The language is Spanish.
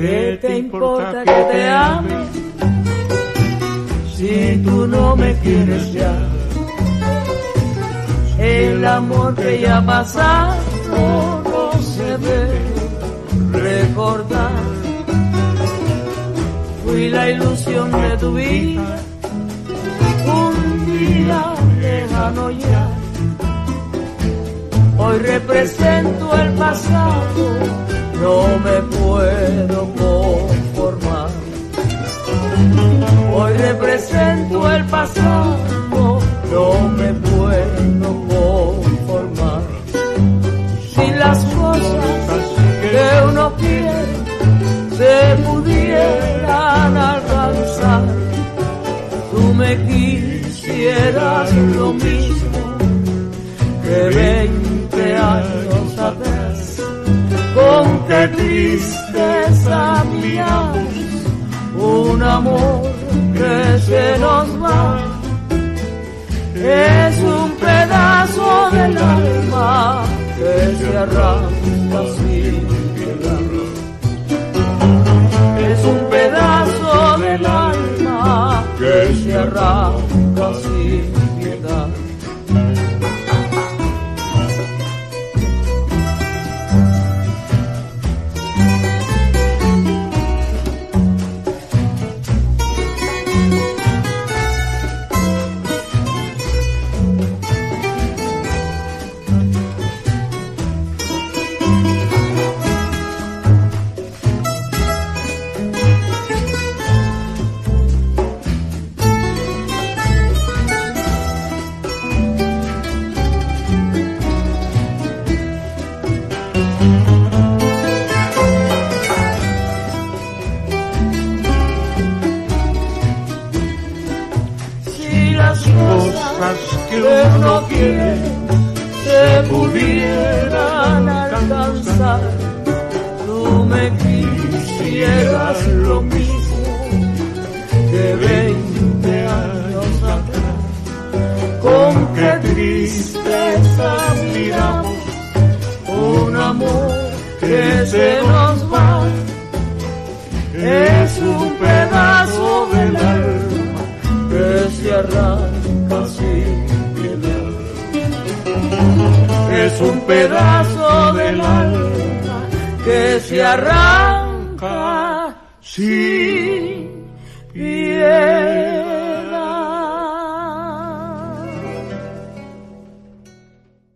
¿Qué te importa que te ame si tú no me quieres ya? El amor que ya ha pasado no se debe recordar. Fui la ilusión de tu vida, un día lejano ya. Hoy represento el pasado, no me puedo conformar. Hoy represento el pasado, no me puedo conformar. Si las cosas que uno quiere se pudieran alcanzar, tú me quisieras lo mismo que 20 años atrás. Con qué tristeza miramos un amor que se nos va. Es un pedazo del alma que se arranca sin piedad. Es un pedazo del alma que se arranca sin piedad. Que uno quiere se pudieran alcanzar, tú me quisieras lo mismo que 20 años atrás. Con qué tristeza miramos un amor que se nos va. Es un pedazo del alma que se arranca sin piedad. Es un pedazo del alma que se arranca sin